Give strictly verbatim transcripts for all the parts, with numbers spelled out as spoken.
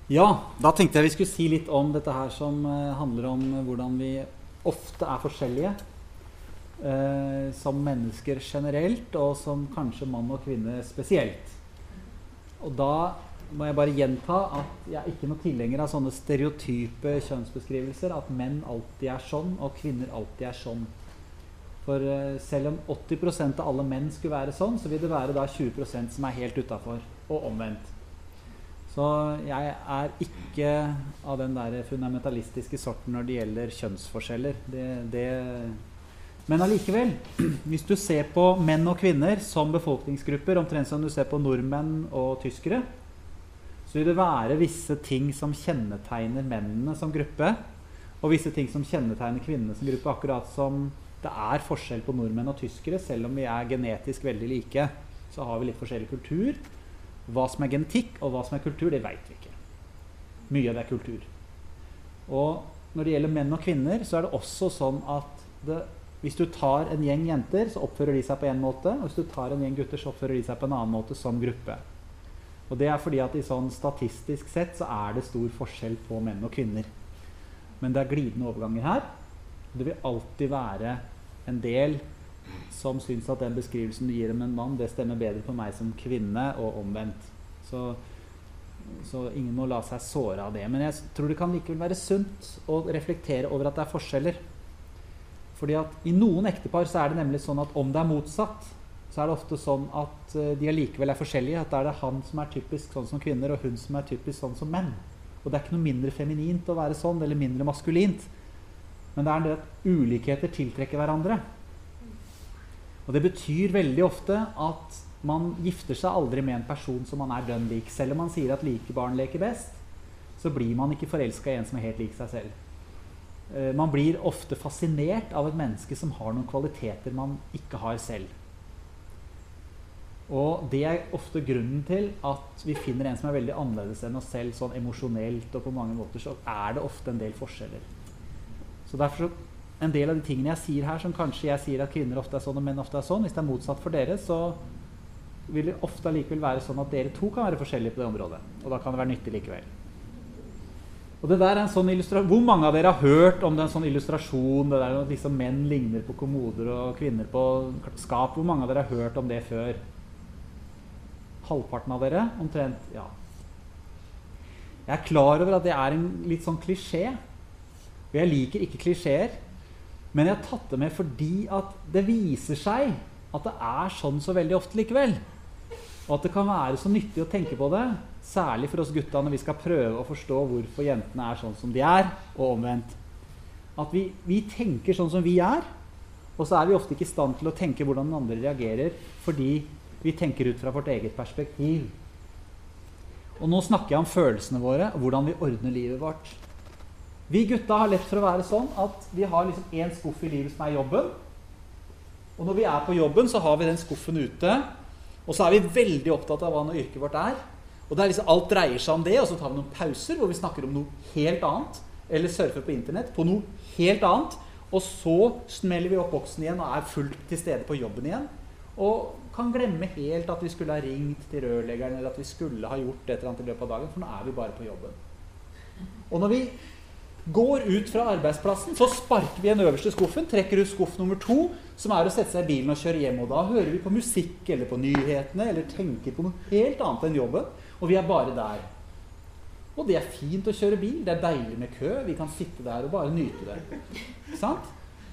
Ja, da tenkte jeg vi skulle si litt om dette her som eh, handler om hvordan vi ofte er forskjellige eh, som mennesker generelt, og som kanskje mann og kvinne spesielt. Og da må jeg bare gjenta at jeg er ikke noe tilhenger av sånne stereotype kjønnsbeskrivelser, at menn alltid er sånn, og kvinner alltid er sånn. For eh, selv om åtti prosent av alle menn skulle være sånn, så vil det være da tjue prosent som er helt utenfor, og omvendt. Så jeg er ikke av den der fundamentalistiske sorten når det gjelder kjønnsforskjeller. Det, det Men allikevel, hvis du ser på menn og kvinner som befolkningsgrupper, omtrent som du ser på nordmenn og tyskere, så vil det være visse ting som kjennetegner mennene som gruppe, og visse ting som kjennetegner kvinnene som gruppe, akkurat som det er forskjell på nordmenn og tyskere. Selv om vi er genetisk veldig like, så har vi litt forskjellig kultur. Hva som er genetikk og hva som er kultur, det vet vi ikke. Mye av det er kultur. Og når det gjelder menn og kvinner, så er det også sånn at det, hvis du tar en gjeng jenter, så oppfører de seg på en måte, og hvis du tar en gjeng gutter, så oppfører de seg på en annen måte som gruppe. Og det er fordi at i sånn statistisk sett så er det stor forskjell på menn og kvinner. Men det er glidende overganger her. Det vil alltid være en del som synes at den beskrivelsen du gir om en mann, det stemmer bedre på meg som kvinne og omvendt. Så, så ingen må la seg såre av det. Men jeg tror det kan likevel være sunt å reflektere over at det er forskjeller. Fordi at i noen ektepar så er det nemlig sånn at om det er motsatt, så er det ofte sånn at de allikevel er forskjellige. At da er det han som er typisk sånn som kvinner, og hun som er typisk sånn som menn. Og det er ikke noe mindre feminint å være sånn, eller mindre maskulint. Men det er det at ulikheter tiltrekker hverandre. Og det betyr veldig ofte at man gifter seg aldri med en person som man er dønn lik. Selv om man sier at like barn leker best, så blir man ikke forelsket i en som er helt lik seg selv. Eh, man blir ofte fascinert av et menneske som har noen kvaliteter man ikke har selv. Og det er ofte grunnen til at vi finner en som er veldig annerledes enn oss selv, sånn emosjonelt, og på mange måter så er det ofte en del forskjeller. Så derfor så en del av de tingene jeg sier her, som kanskje jeg sier at kvinner ofte er sånn og menn ofte er sånn, hvis det er motsatt for dere, så vil det ofte likevel være sånn at dere to kan være forskjellige på det området. Og da kan det være nyttig likevel. Og det der er en sånn illustrasjon. Hvor mange av dere har hørt om det en sånn illustrasjon, det der at liksom menn ligner på kommoder og kvinner på skap? Hvor mange av dere har hørt om det før? Halvparten av dere? Omtrent, ja. Jeg er klar over at det er en litt sånn klisjé. Og jeg liker ikke klisjeer. Men jeg har tatt det med fordi at det viser seg at det er sånn så veldig ofte likevel. Og at det kan være så nyttig å tenke på det, særlig for oss gutta når vi skal prøve å forstå hvorfor jentene er sånn som de er, og omvendt. At vi, vi tenker sånn som vi er, og så er vi ofte ikke i stand til å tenke hvordan den andre reagerer, fordi vi tenker ut fra vårt eget perspektiv. Og nå snakker jeg om følelsene våre, og hvordan vi ordner livet vårt. Vi gutta har lett for å være sånn at vi har liksom en skuff i livet som er jobben. Og når vi er på jobben, så har vi den skuffen ute. Og så er vi veldig opptatt av hva noe yrket vårt er. Og det er liksom, alt dreier seg om det, og så tar vi noen pauser hvor vi snakker om noe helt annet. Eller surfer på internett på noe helt annet. Og så smeller vi opp boksen igjen og er fullt til stede på jobben igjen. Og kan glemme helt at vi skulle ha ringt til rørleggeren, eller at vi skulle ha gjort et eller annet i løpet av dagen, for nå er vi bare på jobben. Og når vi går ut fra arbeidsplassen, så sparker vi den øverste skuffen, trekker ut skuff nummer to, som er å sette seg i bilen og kjøre hjem, og da hører vi på musikk, eller på nyhetene, eller tenker på noe helt annet enn jobben, og vi er bare der. Og det er fint å kjøre bil, det er deilig med kø, vi kan sitte der og bare nyte det. Sant?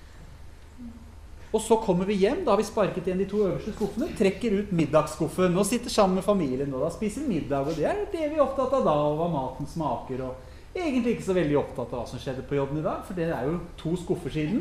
Og så kommer vi hjem, da har vi sparket igjen de to øverste skuffene, trekker ut middagsskuffen, og sitter sammen med familien, og da spiser middag, og det er det vi er opptatt av da, og hva maten smaker, og egentlig ikke så veldig opptatt av hva som skjedde på jobben i dag, for det er jo to skuffer siden.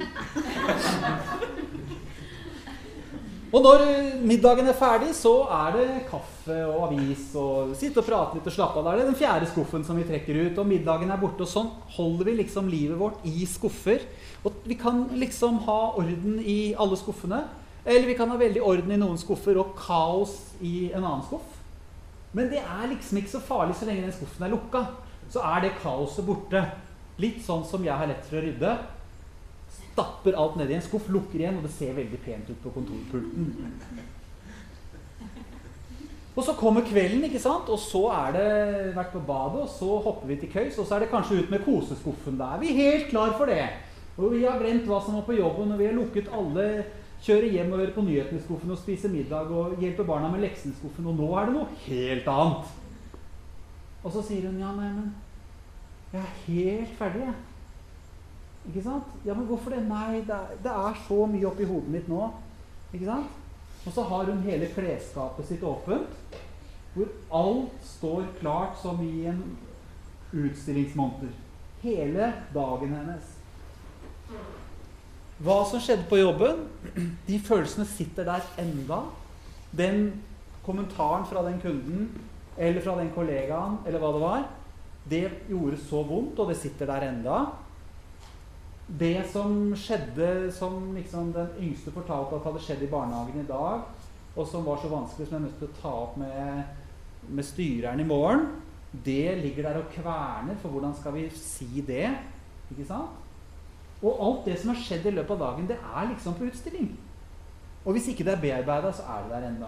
Og når middagen er ferdig, så er det kaffe og avis, og sitte og prate litt og slappe av. Da er det den fjerde skuffen som vi trekker ut, og middagen er borte, og sånn holder vi liksom livet vårt i skuffer. Og vi kan liksom ha orden i alle skuffene, eller vi kan ha veldig orden i noen skuffer, og kaos i en annen skuff. Men det er liksom ikke så farlig så lenge den skuffen er lukket. Så er det kaoset borte. Litt sånn som jeg har lett for å rydde. Stapper alt ned i en skuff, lukker igjen, og det ser veldig pent ut på kontorpulten. Og så kommer kvelden, ikke sant? Og så er det vært på badet, og så hopper vi til køys, og så er det kanskje ut med koseskuffen. Da er vi helt klar for det. Og vi har glemt hva som var på jobben, og vi har lukket alle, kjører hjem og hører på nyhetene i skuffen og spiser middag og hjelper barna med leksene i skuffen, og nå er det noe helt annet. Og så sier hun, ja, nei, men jeg er helt ferdig, jeg. Ikke sant? Ja, men hvorfor det? Nei, det er, det er så mye oppi hodet mitt nå. Ikke sant? Og så har hun hele klesskapet sitt åpent, hvor alt står klart som i en utstillingsmonter. Hele dagen hennes. Hva som skjedde på jobben, de følelsene sitter der enda. Den kommentaren fra den kunden, eller fra den kollegaen, eller hva det var, det gjorde så vondt, og det sitter der enda. Det som skjedde, som liksom den yngste fortalte at hadde skjedd i barnehagen i dag, og som var så vanskelig som jeg er nødt til å ta opp med, med styreren i morgen, det ligger der og kverner, for hvordan skal vi si det? Ikke sant? Og alt det som har skjedd i løpet av dagen, det er liksom på utstilling. Og hvis ikke det er bearbeidet, så er det der enda.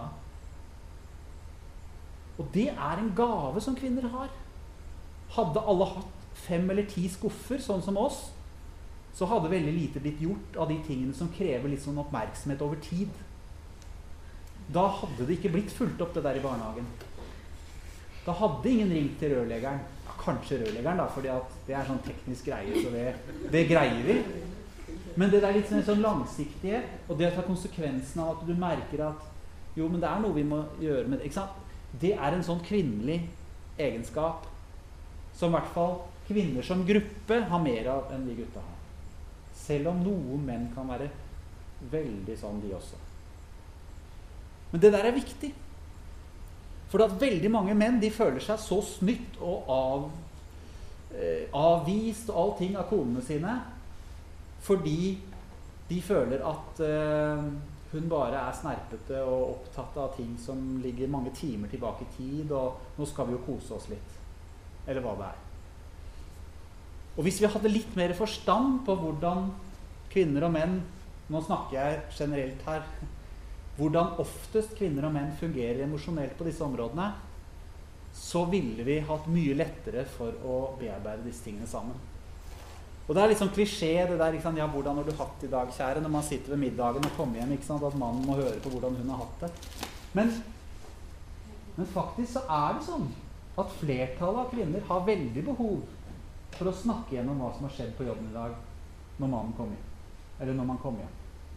Og det er en gave som kvinner har. Hadde alle hatt fem eller ti skuffer, sånn som oss, så hadde veldig lite blitt gjort av de tingene som krever litt sånn oppmerksomhet over tid. Da hadde det ikke blitt fulgt opp det der i barnehagen. Da hadde ingen ringt til rørleggeren. Ja, kanskje rørleggeren da, fordi at det er sånn teknisk greie, så det, det greier vi. Men det er litt sånn, sånn langsiktige, og det å ta konsekvensen av at du merker at jo, men det er noe vi må gjøre med det, ikke sant? Det er en sånn kvinnelig egenskap som i hvert fall kvinner som gruppe har mer av enn vi gutta har. Selv om noen menn kan være veldig sånn de også. Men det der er viktig. For at veldig mange menn, de føler seg så snytt og av, eh, avvist og allting av konene sine, fordi de føler at eh, hun bare er snerpete og opptatt av ting som ligger mange timer tilbake i tid, og nå skal vi jo kose oss litt. Eller hva det er. Og hvis vi hadde litt mer forstand på hvordan kvinner og menn, nå snakker jeg generelt her, hvordan oftest kvinner og menn fungerer emosjonelt på disse områdene, så ville vi hatt mye lettere for å bearbeide disse tingene sammen. Og det er litt sånn klisjé, det der, ikke sant, ja, hvordan har du hatt i dag, kjære, når man sitter ved middagen og kommer hjem, ikke sant, at mannen må høre på hvordan hun har hatt det. Men, men faktisk så er det sånn at flertallet av kvinner har veldig behov for å snakke gjennom hva som har skjedd på jobben i dag når mannen kommer hjem. Eller når man kommer hjem.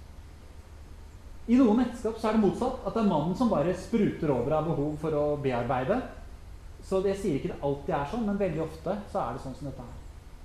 I noen ekteskap så er det motsatt, at det er mannen som bare spruter over av behov for å bearbeide. Så jeg sier ikke det alltid er sånn, men veldig ofte så er det sånn som dette her.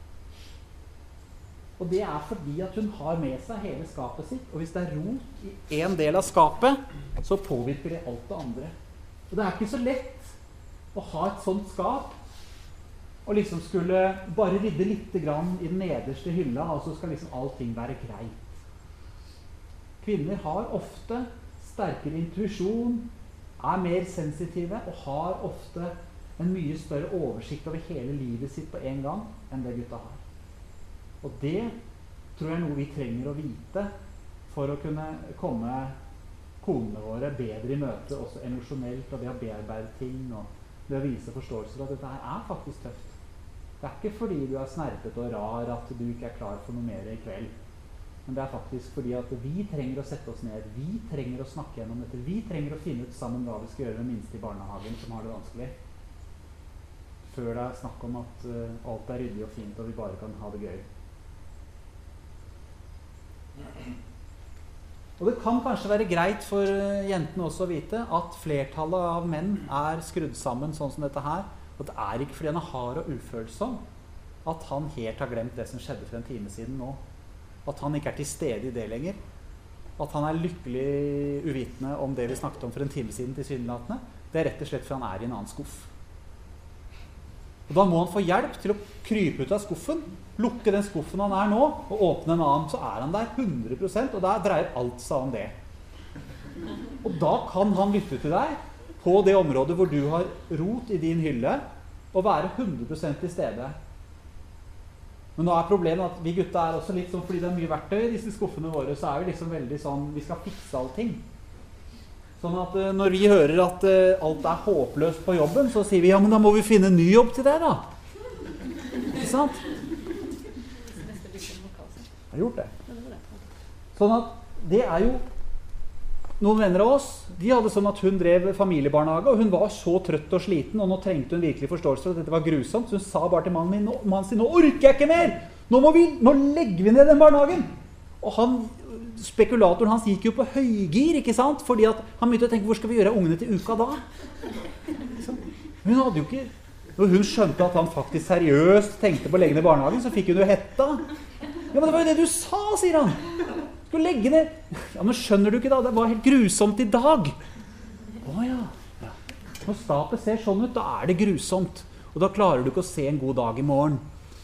Og det er fordi at hun har med seg hele skapet sitt, og hvis det er rot i en del av skapet, så påvirker det alt det andre. Og det er ikke så lett å ha et sånt skap, og liksom skulle bare rydde litt grann i den nederste hylla, og så skal liksom allting være greit. Kvinner har ofte sterkere intuisjon, er mer sensitive, og har ofte en mye større oversikt over hele livet sitt på en gang enn det gutta har. Og det tror jeg er noe vi trenger å vite for å kunne komme konene våre bedre i møte, også emosjonelt, og det å bearbeide ting, og det å vise forståelse for at dette her er faktisk tøft. Det er ikke fordi du er snerpet og rar at du ikke er klar for noe mer i kveld. Men det er faktisk fordi at vi trenger å sette oss ned, vi trenger å snakke gjennom dette, vi trenger å finne ut sammen hva vi skal gjøre med minste i barnehagen som har det vanskelig. Før det er snakk om at uh, alt er ryddig og fint og vi bare kan ha det gøy. Og det kan kanskje være greit for jentene også å vite at flertallet av menn er skrudd sammen sånn som dette her, og det er ikke fordi han er hard og ufølsom at han helt har glemt det som skjedde for en time siden nå. At han ikke er til stede i det lenger. At han er lykkelig uvitende om det vi snakket om for en time siden til sydenlatene. Det er rett og slett fordi han er i en annen skuff. Og da må han få hjelp til å krype ut av skuffen, lukke den skuffen han er nå, og åpne en annen, så er han der hundre prosent, og da dreier alt seg om det. Og da kan han lytte til deg på det området hvor du har rot i din hylle, og være hundre prosent til stede. Men nå er problemet at vi gutta er også litt sånn, fordi det er mye verktøy i disse skuffene våre, så er vi liksom veldig sånn, vi skal fikse allting. Sånn at uh, når vi hører at uh, alt er håpløst på jobben, så sier vi, ja, men da må vi finne en ny jobb til deg da. Ikke sant? Jeg har gjort det. Sånn at det er jo noen venner av oss, de hadde sånn at hun drev familiebarnehage, og hun var så trøtt og sliten, og nå trengte hun virkelig forståelse for at dette var grusomt, så hun sa bare til mannen min, nå, mannen sin, nå orker jeg ikke mer! Nå, må vi, nå legger vi ned den barnehagen! Og han, spekulatoren hans gikk jo på høygir, ikke sant? Fordi at han begynte å tenke, hvor skal vi gjøre ungene til uka da? Hun hadde jo ikke, når hun skjønte at han faktisk seriøst tenkte på å legge ned barnehagen, så fikk hun jo hetta. Ja, men det var jo det du sa, sier han. Skal legge ned. Ja, men skjønner du ikke da? Det var helt grusomt i dag. Åja. Ja. Når stapet ser sånn ut, da er det grusomt. Og da klarer du ikke å se en god dag i morgen.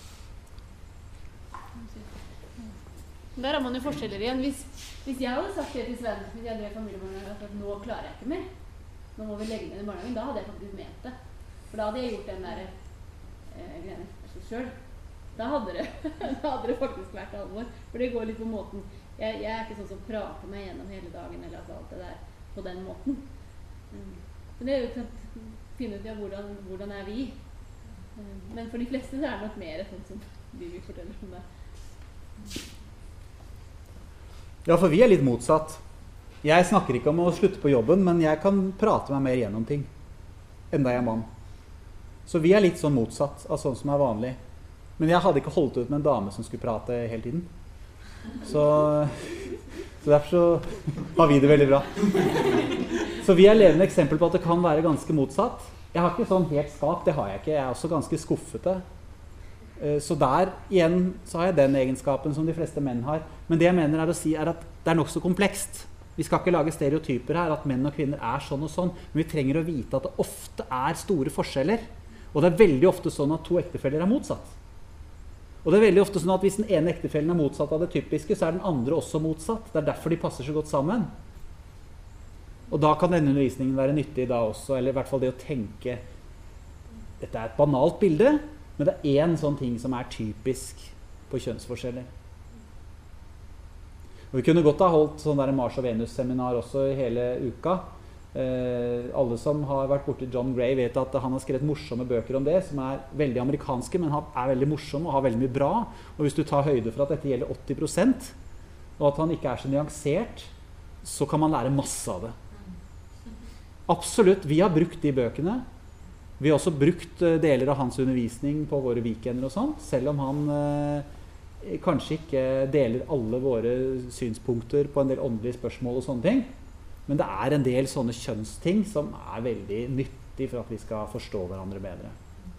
Der har man jo forskjeller igjen. Hvis, hvis jeg hadde sagt det til Sven, hvis jeg drev familiebarnehagen, at nå klarer jeg ikke mer, nå må vi legge ned i barnehagen, da hadde jeg faktisk ment det. For da hadde jeg gjort den der eh, greiene selv. Da hadde, det, da hadde det faktisk vært alvor. For det går litt på måten. Jeg, jeg er ikke sånn som prater meg gjennom hele dagen, eller altså alt det der på den måten. Mm. Men det er jo til å finne ut ja, hvordan, hvordan er vi. Mm. Men for de fleste så er det nok mer sånn som de vil fortelle om det. Ja, for vi er litt motsatt. Jeg snakker ikke om å slutte på jobben, men jeg kan prate meg mer gjennom ting. Enda jeg er mann. Så vi er litt sånn motsatt av sånn som er vanlig. Men jeg hadde ikke holdt ut med en dame som skulle prate hele tiden. Så, så derfor så har vi det veldig bra. Så vi er levende eksempel på at det kan være ganske motsatt. Jeg har ikke sånn helt skap, det har jeg ikke. Jeg er også ganske skuffete. Så der igjen så har jeg den egenskapen som de fleste menn har. Men det jeg mener er å si er at det er nok så komplekst. Vi skal ikke lage stereotyper her, at menn og kvinner er sånn og sånn. Men vi trenger å vite at det ofte er store forskjeller. Og det er veldig ofte sånn at to ektefeller er motsatt. Og det er veldig ofte sånn at hvis den ene ektefellen er motsatt av det typiske, så er den andre også motsatt. Det er derfor de passer så godt sammen. Og da kan denne undervisningen være nyttig da også, eller i hvert fall det å tenke, dette er et banalt bilde, men det er en sånn ting som er typisk på kjønnsforskjeller. Og vi kunne godt ha holdt sånn der Mars og Venus-seminar også i hele uka. Eh, alle som har vært borte John Gray vet at han har skrevet morsomme bøker om det, som er veldig amerikanske, men han er veldig morsom og har veldig mye bra. Og hvis du tar høyde for at dette gjelder åtti prosent, og at han ikke er så nyansert, så kan man lære masse av det. Absolutt, vi har brukt de bøkene. Vi har også brukt deler av hans undervisning på våre weekender og sånt, selv om han eh, kanskje ikke deler alle våre synspunkter på en del åndelige spørsmål og sånne ting. Men det er en del sånne kjønnsting som er veldig nyttig for at vi skal forstå hverandre bedre.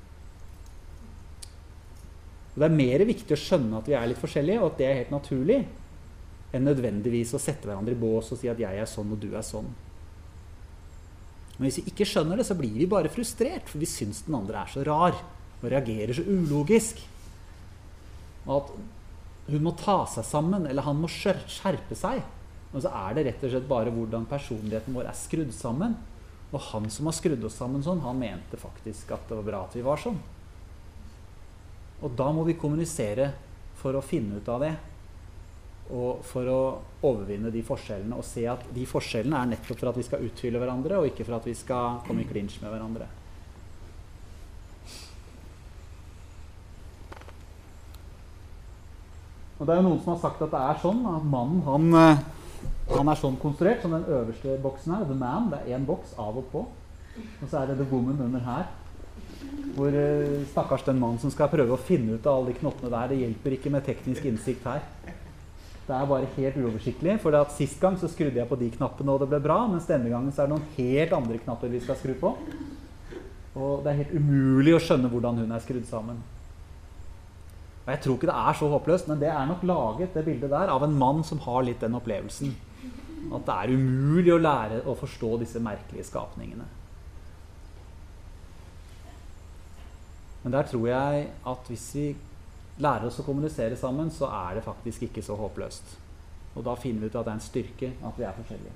Og det er mer viktig å skjønne at vi er litt forskjellige, og at det er helt naturlig, enn nødvendigvis å sette hverandre i bås og si at jeg er sånn og du er sånn. Men hvis vi ikke skjønner det, så blir vi bare frustrert, for vi syns den andre er så rar, og reagerer så ulogisk. Og at hun må ta seg sammen, eller han må skjerpe seg. Og så er det rett og slett bare hvordan personligheten vår er skrudd sammen. Og han som har skrudd oss sammen sånn, han mente faktisk at det var bra at vi var sånn. Og da må vi kommunisere for å finne ut av det. Og for å overvinne de forskjellene og se at de forskjellene er nettopp for at vi skal utfylle hverandre, og ikke for at vi skal komme i klinsj med hverandre. Og det er jo noen som har sagt at det er sånn, at mannen, han... Han er sånn konstruert, som den øverste boksen her, the man, det er en boks av og på. Og så er det the woman under her, hvor eh, stakkars den mann som skal prøve å finne ut av alle de knottene der, det hjelper ikke med teknisk innsikt her. Det er bare helt uoversiktlig, for at sist gang så skrudde jeg på de knappene og det ble bra, mens denne gangen så er det noen helt andre knapper vi skal skru på. Og det er helt umulig å skjønne hvordan hun er skrudd sammen. Og jeg tror ikke det er så håpløst, men det er nok laget, det bildet der, av en mann som har litt den opplevelsen. At det er umulig å lære å forstå disse merkelige skapningene. Men der tror jeg at hvis vi lærer oss å kommunisere sammen, så er det faktisk ikke så håpløst. Og da finner vi ut at det er en styrke at vi er forskjellige.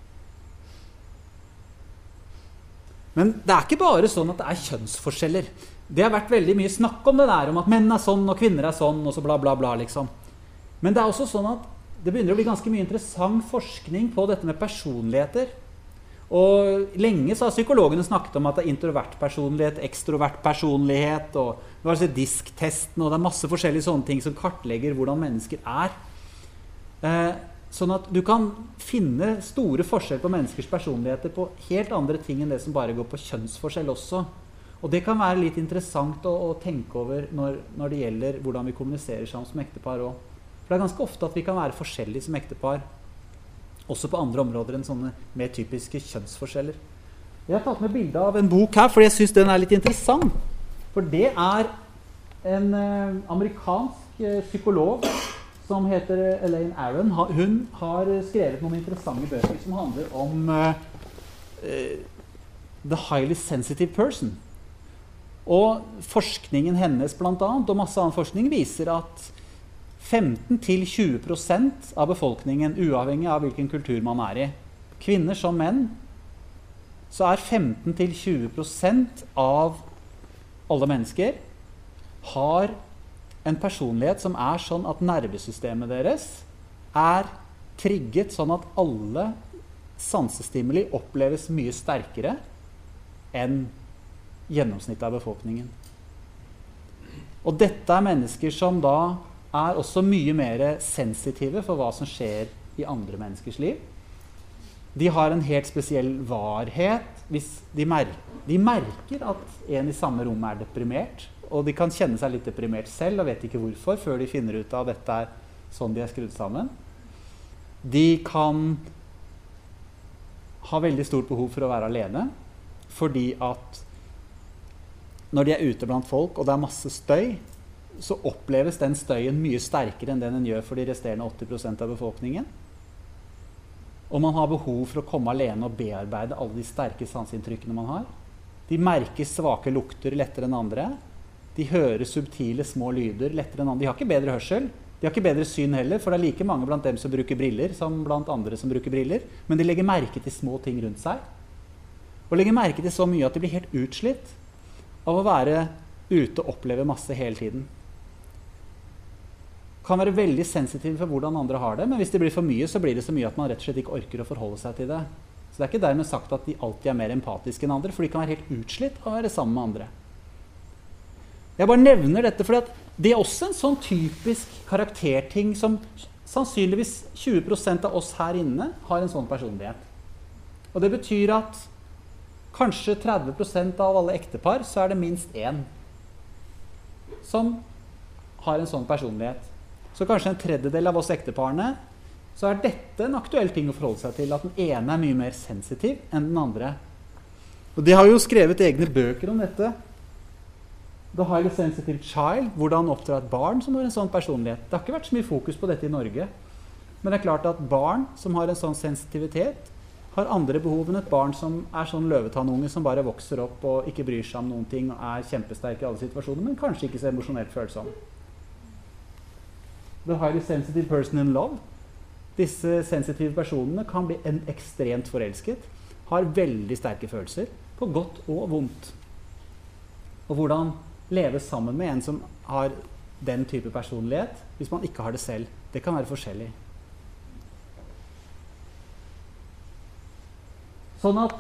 Men det er ikke bare sånn at det er kjønnsforskjeller. Det har vært veldig mye snakk om det der, om at menn er sånn og kvinner er sånn, og så bla bla bla liksom. Men det er også sånn at det begynner å bli ganske mye interessant forskning på dette med personligheter. Og lenge så har psykologene snakket om at det er introvert personlighet, ekstrovert personlighet, og det var altså disktesten, og det er masse forskjellige sånne ting som kartlegger hvordan mennesker er. Eh, sånn at du kan finne store forskjeller på menneskers personligheter på helt andre ting enn det som bare går på kjønnsforskjell også. Og det kan være litt interessant å, å tenke over når, når det gjelder hvordan vi kommuniserer sammen som ektepar også. For det er ganske ofte at vi kan være forskjellige som ektepar, også på andre områder enn sånne mer typiske kjønnsforskjeller. Jeg har tatt med bilde av en bok her, fordi jeg synes den er litt interessant. For det er en eh, amerikansk eh, psykolog som heter Elaine Aron. Ha, hun har skrevet noen interessante bøker som handler om eh, eh, the highly sensitive person. Og forskningen hennes blant annet, og masse annen forskning, viser at femten til tjue prosent av befolkningen, uavhengig av hvilken kultur man er i, kvinner som menn, så er femten til tjue prosent av alle mennesker har en personlighet som er sånn at nervesystemet deres er trigget sånn at alle sansestimuli oppleves mye sterkere enn gjennomsnittet av befolkningen. Og dette er mennesker som da er også mye mer sensitive for hva som skjer i andre menneskers liv. De har en helt spesiell varhet hvis de, mer de merker at en i samme rom er deprimert, og de kan kjenne seg litt deprimert selv og vet ikke hvorfor, før de finner ut at dette er sånn de er skrudd sammen. De kan ha veldig stort behov for å være alene, fordi at når de er ute blant folk og det er masse støy, så oppleves den støyen mye sterkere enn den den gjør for de resterende åtti prosent av befolkningen. Og man har behov for å komme alene og bearbeide alle de sterke sanseinntrykkene man har. De merker svake lukter lettere enn andre. De hører subtile små lyder lettere enn andre. De har ikke bedre hørsel. De har ikke bedre syn heller, for det er like mange blant dem som bruker briller som blant andre som bruker briller. Men de legger merke til små ting rundt seg. Og legger merke til så mye at de blir helt utslitt av å være ute og oppleve masse hele tiden. Kan være veldig sensitiv for hvordan andre har det, men hvis det blir for mye, så blir det så mye at man rett og slett ikke orker å forholde seg til det. Så det er ikke dermed sagt at de alltid er mer empatiske enn andre, for de kan være helt utslitt av å være sammen med andre. Jeg bare nevner dette, for det er også en sånn typisk karakterting som sannsynligvis tjue prosent av oss her inne har en sånn personlighet. Og det betyr at kanskje tretti prosent av alle ektepar, så er det minst én som har en sånn personlighet. Så kanskje en tredjedel av oss ekteparene, så er dette en aktuell ting å forholde seg til, at den ene er mye mer sensitiv enn den andre. Og de har jo skrevet egne bøker om dette. The Highly Sensitive Child, hvordan oppdra et barn som har en sånn personlighet. Det har ikke vært så mye fokus på dette i Norge. Men det er klart at barn som har en sånn sensitivitet, har andre behov enn et barn som er sånn løvetannunge som bare vokser opp og ikke bryr seg om noen ting og er kjempesterk i alle situasjoner, men kanskje ikke så emosjonelt følsom. The highly sensitive person in love. Disse sensitive personene kan bli en ekstremt forelsket, har veldig sterke følelser, på godt og vondt. Og hvordan leve sammen med en som har den type personlighet, hvis man ikke har det selv, det kan være forskjellig. Sånn at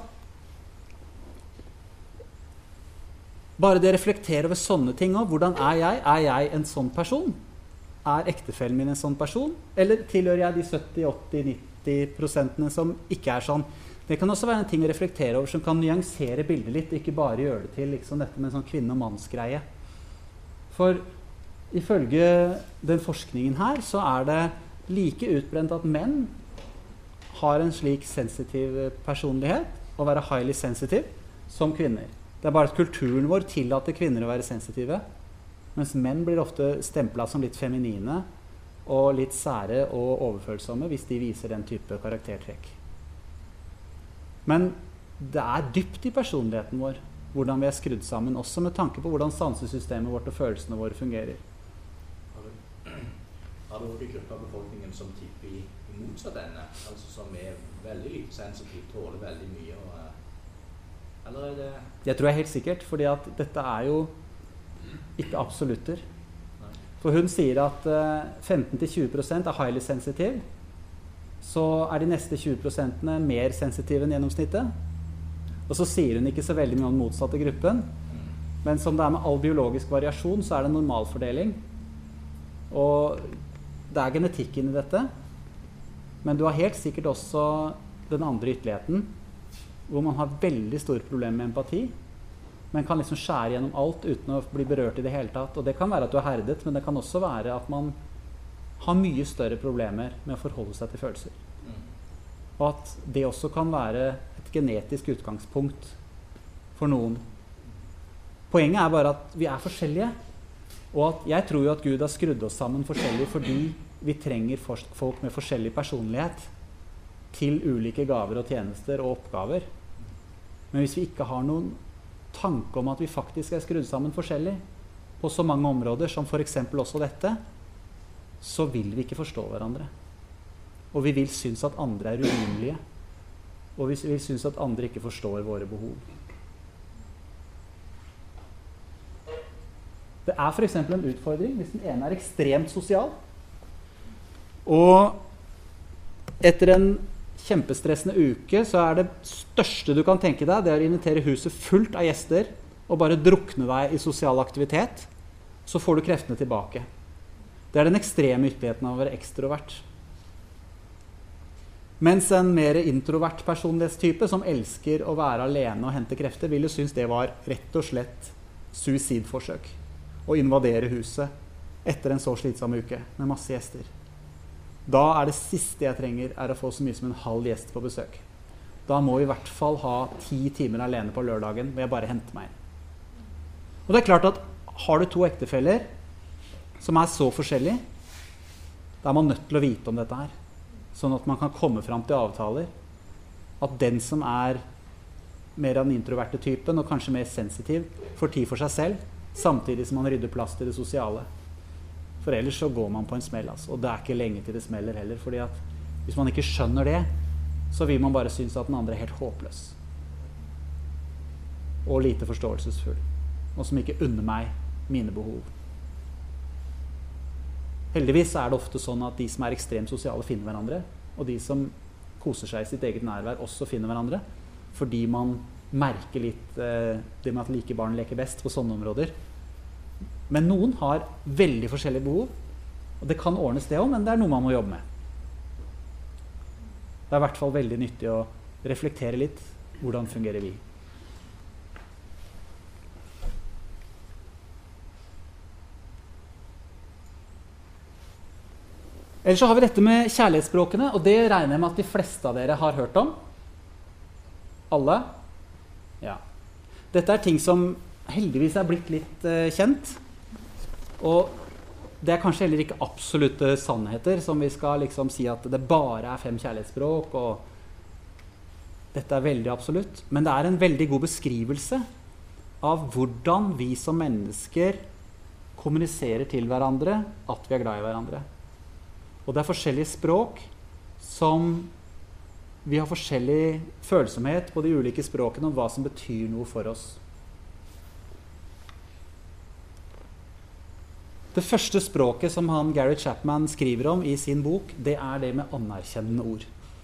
bare det reflekterer over sånne ting også. Hvordan er jeg? Er jeg en sånn person? Er ektefellen min en sånn person? Eller tilhører jeg de sytti, åtti, nitti prosentene som ikke er sånn? Det kan også være en ting å reflektere over som kan nyansere bildet litt, ikke bare gjøre det til liksom dette med en sånn kvinne- og mannsgreie. For ifølge den forskningen her, så er det like utbrent at menn har en slik sensitiv personlighet, å være highly sensitive, som kvinner. Det er bare at kulturen vår tillater kvinner å være sensitive, mens menn blir ofte stemplet som litt feminine og litt sære og overfølsomme hvis de viser den type karaktertrekk. Men det er dypt i personligheten vår, hvordan vi er skrudd sammen, også med tanke på hvordan sansesystemet vårt og følelsene våre fungerer. Har du, har du en gruppe av befolkningen som tipper i motsatt ende, altså som er veldig lite sensitiv, tåler veldig mye? Og, eller er det... Jeg tror jeg er helt sikkert, fordi at dette er jo ikke absolutter. For hun sier at uh, femten til tjue prosent er highly sensitive, så er de neste tjue prosentene mer sensitive enn gjennomsnittet. Og så sier hun ikke så veldig mye om den motsatte gruppen. Men som det er med all biologisk variasjon, så er det en normalfordeling. Og det er genetikk inni dette. Men du har helt sikkert også den andre ytterligheten, hvor man har veldig store problemer med empati, men kan liksom skjære gjennom alt uten å bli berørt i det hele tatt. Og det kan være at du er herdet, men det kan også være at man har mye større problemer med å forholde seg til følelser. Og at det også kan være et genetisk utgangspunkt for noen. Poenget er bare at vi er forskjellige, og at jeg tror jo at Gud har skrudd oss sammen forskjellig fordi vi trenger folk med forskjellig personlighet til ulike gaver og tjenester og oppgaver. Men hvis vi ikke har noen tanke om at vi faktisk er skrudd sammen forskjellig på så mange områder, som for eksempel også dette, så vil vi ikke forstå hverandre. Og vi vil synes at andre er urimelige. Og vi vil synes at andre ikke forstår våre behov. Det er for eksempel en utfordring hvis den ene er ekstremt sosial, og etter en kjempestressende uke så er det største du kan tenke deg, det er å invitere huset fullt av gjester og bare drukne deg i sosial aktivitet, så får du kreftene tilbake. Det er den ekstreme ytterligheten av å være ekstrovert. Mens en mer introvert personlighetstype som elsker å være alene og hente krefter, vil jo synes det var rett og slett suicidforsøk å invadere huset etter en så slitsom uke med masse gjester. Da er det siste jeg trenger er å få så mye som en halv gjest på besøk. Da må vi i hvert fall ha ti timer alene på lørdagen hvor jeg bare henter meg inn. Og det er klart at har du to ektefeller som er så forskjellige, da er man nødt til å vite om dette her. Sånn at man kan komme fram til avtaler. At den som er mer av den introverte typen og kanskje mer sensitiv, får tid for seg selv, samtidig som man rydder plass til det sosiale. For ellers så går man på en smell, altså. Og det er ikke lenge til det smeller heller, fordi at hvis man ikke skjønner det, så vil man bare synes at den andre er helt håpløs. Og lite forståelsesfull. Og som ikke unner meg mine behov. Heldigvis er det ofte sånn at de som er ekstremt sosiale finner hverandre, og de som koser seg i sitt eget nærvær også finner hverandre, fordi man merker litt eh, det med at like barn leker best på sånne områder. Men noen har veldig forskjellige behov, og det kan ordnes det også, men det er noe man må jobbe med. Det er i hvert fall veldig nyttig å reflektere litt. Hvordan fungerer vi? Ellers så har vi dette med kjærlighetsspråkene, og det regner jeg med at de fleste av dere har hørt om. Alle? Ja. Dette er ting som heldigvis er blitt litt uh, kjent. Og det er kanskje heller ikke absolutte sannheter som vi skal liksom si at det bare er fem kjærlighetsspråk, og dette er veldig absolutt. Men det er en veldig god beskrivelse av hvordan vi som mennesker kommuniserer til hverandre at vi er glad i hverandre. Og det er forskjellige språk som vi har forskjellig følsomhet på de ulike språkene om hva som betyr noe for oss. Det første språket som han Gary Chapman skriver om i sin bok, det er det med anerkjennende ord.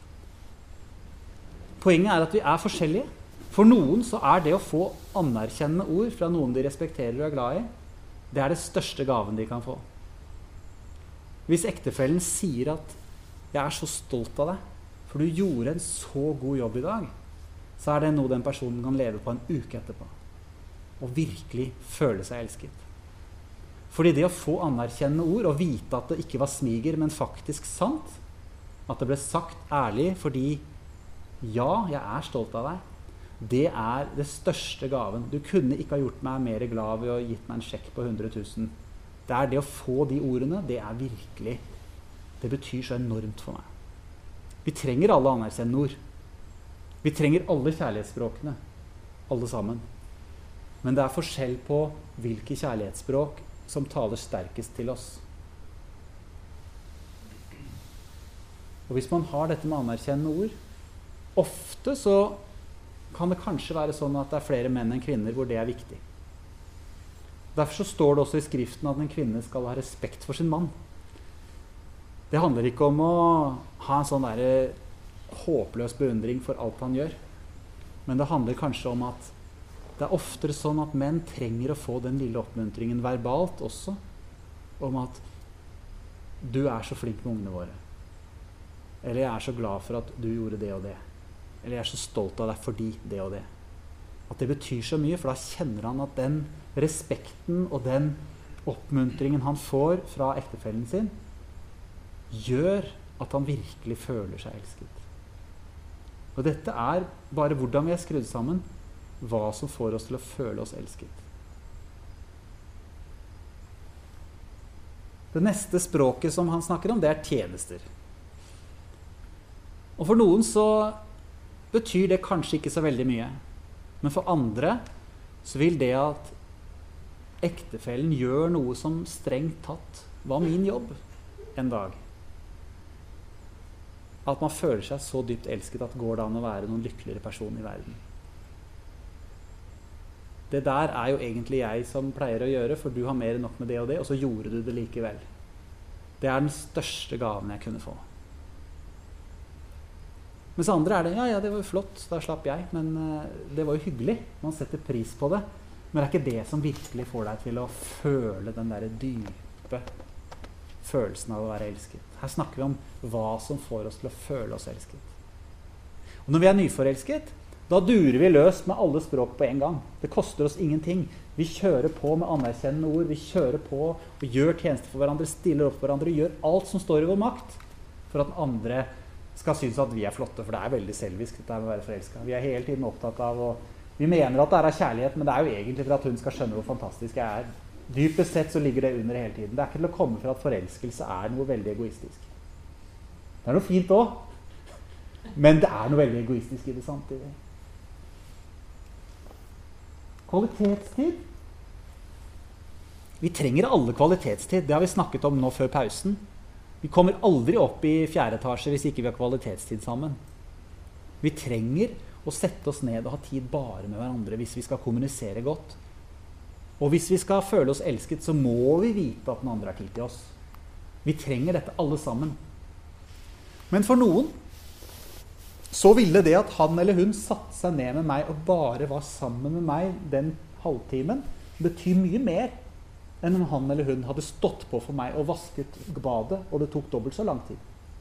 Poenget er at vi er forskjellige. For noen så er det å få anerkjennende ord fra noen de respekterer og er glad i, det er det største gaven de kan få. Hvis ektefellen sier at «jeg er så stolt av deg, for du gjorde en så god jobb i dag», så er det noe den personen kan leve på en uke etterpå. Og virkelig føle seg elsket. Fordi det å få anerkjennende ord og vite at det ikke var smiger, men faktisk sant, at det ble sagt ærlig fordi ja, jeg er stolt av deg, det er det største gaven. Du kunne ikke ha gjort meg mer glad ved å gitt meg en sjekk på hundre tusen. Det er det å få de ordene, det er virkelig, det betyr så enormt for meg. Vi trenger alle anerkjennende ord. Vi trenger alle kjærlighetsspråkene, alle sammen. Men det er forskjell på hvilke kjærlighetsspråk som taler sterkest til oss. Og hvis man har dette med anerkjennende ord, ofte så kan det kanskje være sånn at det er flere menn enn kvinner hvor det er viktig. Derfor så står det også i skriften at en kvinne skal ha respekt for sin mann. Det handler ikke om å ha en sånn der håpløs beundring for alt han gjør. Men det handler kanskje om at det er oftere sånn at menn trenger å få den lille oppmuntringen verbalt også, om at du er så flink med ungene våre. Eller jeg er så glad for at du gjorde det og det. Eller jeg er så stolt av deg fordi det og det. At det betyr så mye, for da kjenner han at den respekten og den oppmuntringen han får fra ektefellen sin, gjør at han virkelig føler seg elsket. Og dette er bare hvordan vi er skrudd sammen, hva som får oss til å føle oss elsket. Det neste språket som han snakker om, det er tjenester. Og for noen så betyr det kanskje ikke så veldig mye. Men for andre så vil det at ektefellen gjør noe som strengt tatt var min jobb en dag. At man føler seg så dypt elsket at går det an å være noen lykkeligere person i verden. Det der er jo egentlig jeg som pleier å gjøre, for du har mer enn nok med det og det, og så gjorde du det likevel. Det er den største gaven jeg kunne få. Mens andre er det, ja, ja, det var jo flott, da slapp jeg, men uh, det var jo hyggelig. Man setter pris på det, men det er ikke det som virkelig får deg til å føle den der dype følelsen av å være elsket. Her snakker vi om hva som får oss til å føle oss elsket. Og når vi er nyforelsket, da durer vi løs med alle språk på en gang. Det koster oss ingenting. Vi kjører på med anerkjennende ord, vi kjører på og gjør tjenester for hverandre, stiller opp for hverandre, gjør alt som står i vår makt for at andre skal synes at vi er flotte, for det er veldig selvisk dette med å være forelsket. Vi er hele tiden opptatt av, og vi mener at det er av kjærlighet, men det er jo egentlig for at hun skal skjønne hvor fantastisk jeg er. Dypest sett så ligger det under hele tiden. Det er ikke til å komme fra at forelskelse er noe veldig egoistisk. Det er noe fint også, men det er noe veldig egoistisk i det samtidig. Kvalitetstid. Vi trenger alle kvalitetstid. Det har vi snakket om nå før pausen. Vi kommer aldri opp i fjerde etasje hvis ikke vi har kvalitetstid sammen. Vi trenger å sette oss ned og ha tid bare med hverandre hvis vi skal kommunisere godt. Og hvis vi skal føle oss elsket, så må vi vite at den andre har tid til oss. Vi trenger dette alle sammen. Men for noen så ville det at han eller hun satte seg ned med meg og bare var sammen med meg den halvtimen, bety mye mer enn om han eller hun hadde stått på for meg og vasket badet, og det tok dobbelt så lang tid.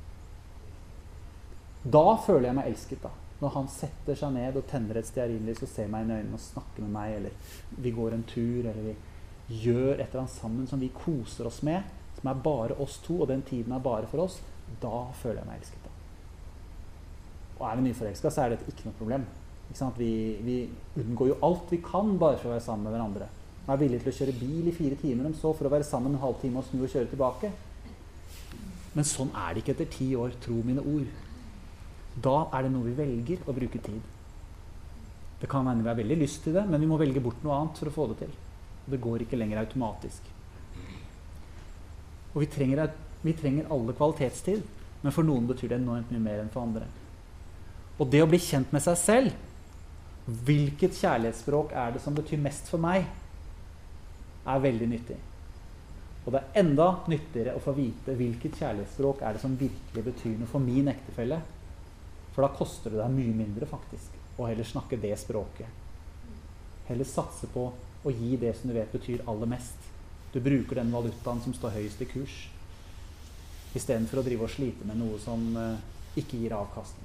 Da føler jeg meg elsket da. Når han setter seg ned og tenner et stearinlys og ser meg i øynene og snakker med meg, eller vi går en tur, eller vi gjør et eller annet sammen som vi koser oss med, som er bare oss to, og den tiden er bare for oss, da føler jeg meg elsket da. Og er vi nyforelsket, så er det ikke noe problem. Ikke sant? Vi, vi unngår jo alt vi kan bare for å være sammen med hverandre. Man er villig til å kjøre bil i fire timer om så for å være sammen en halv time og snu og kjøre tilbake. Men sånn er det ikke etter ti år, tro mine ord. Da er det noe vi velger å bruke tid. Det kan hende vi har veldig lyst til det, men vi må velge bort noe annet for å få det til. Det går ikke lenger automatisk. Og vi trenger, vi trenger alle kvalitetstid, men for noen betyr det enormt mye mer enn for andre. Og det å bli kjent med seg selv, hvilket kjærlighetsspråk er det som betyr mest for meg, er veldig nyttig. Og det er enda nyttigere å få vite hvilket kjærlighetsspråk er det som virkelig betyr noe for min ektefelle. For da koster det deg mye mindre faktisk, å heller snakke det språket. Heller satse på å gi det som du vet betyr aller mest. Du bruker den valutaen som står høyest i kurs, i stedet for å drive og slite med noe som uh, ikke gir avkastning.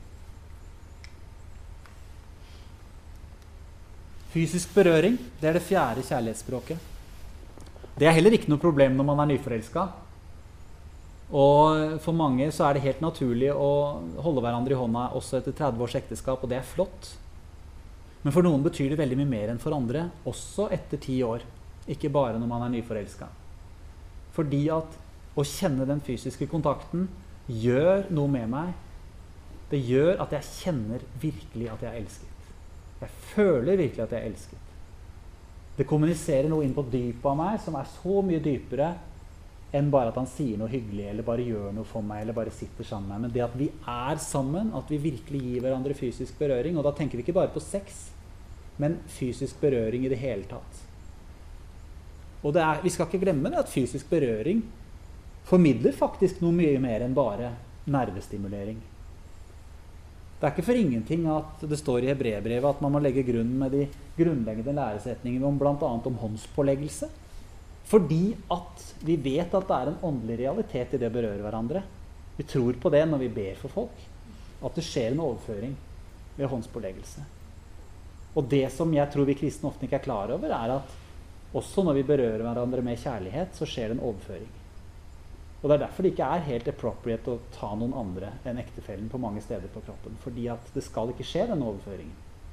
Fysisk berøring, det er det fjerde kjærlighetsspråket. Det er heller ikke noe problem når man er nyforelsket. Og for mange så er det helt naturlig å holde hverandre i hånda også etter tretti års ekteskap, og det er flott. Men for noen betyr det veldig mye mer enn for andre, også etter ti år. Ikke bare når man er nyforelsket. Fordi at å kjenne den fysiske kontakten gjør noe med meg. Det gjør at jeg kjenner virkelig at jeg er elsket. Jeg føler virkelig at jeg er elsket. Det kommuniserer noe inn på dypet av meg som er så mye dypere enn bare at han sier noe hyggelig, eller bare gjør noe for meg, eller bare sitter sammen med meg. Men det at vi er sammen, at vi virkelig gir hverandre fysisk berøring, og da tenker vi ikke bare på sex, men fysisk berøring i det hele tatt. Og det er, vi skal ikke glemme det at fysisk berøring formidler faktisk noe mye mer enn bare nervestimulering. Det er ikke for ingenting at det står i Hebreerbrevet at man må legge grunn med de grunnleggende læresetningene om blant annet om håndspåleggelse. Fordi at vi vet at det er en åndelig realitet i det å berøre hverandre. Vi tror på det når vi ber for folk. At det skjer en overføring ved håndspåleggelse. Og det som jeg tror vi kristne ofte ikke er klar over, er at også når vi berører hverandre med kjærlighet, så skjer det en overføring. Og det er derfor det ikke er helt appropriate å ta noen andre enn ektefellen på mange steder på kroppen. Fordi at det skal ikke skje den overføringen.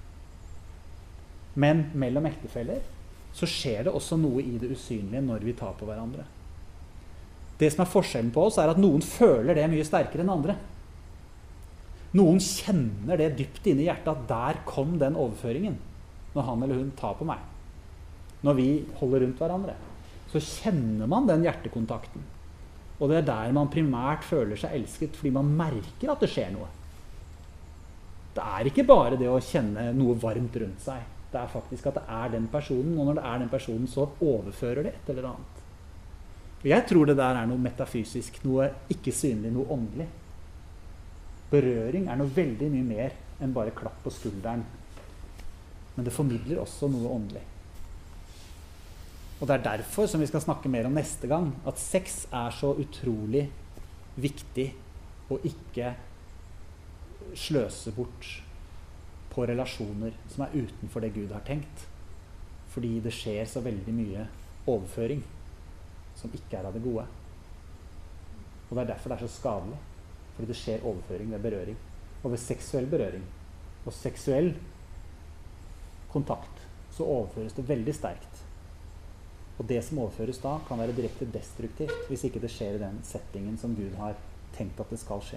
Men mellom ektefeller så skjer det også noe i det usynlige når vi tar på hverandre. Det som er forskjellen på oss er at noen føler det mye sterkere enn andre. Noen kjenner det dypt inne i hjertet at der kom den overføringen når han eller hun tar på meg. Når vi holder rundt hverandre, så kjenner man den hjertekontakten. Og det er der man primært føler seg elsket, fordi man merker at det skjer noe. Det er ikke bare det å kjenne noe varmt rundt seg. Det er faktisk at det er den personen, og når det er den personen, så overfører det et eller annet. Og jeg tror det der er noe metafysisk, noe ikke synlig, noe åndelig. Berøring er noe veldig mye mer enn bare klapp på skulderen. Men det formidler også noe åndelig. Og det er derfor, som vi skal snakke mer om neste gang, at sex er så utrolig viktig å ikke sløse bort på relasjoner som er utenfor det Gud har tenkt. Fordi det skjer så veldig mye overføring som ikke er av det gode. Og det er derfor det er så skadelig. Fordi det skjer overføring ved berøring. Og ved seksuell berøring og seksuell kontakt så overføres det veldig sterkt. Og det som overføres da kan være direkte destruktivt hvis ikke det skjer i den settingen som Gud har tenkt at det skal skje.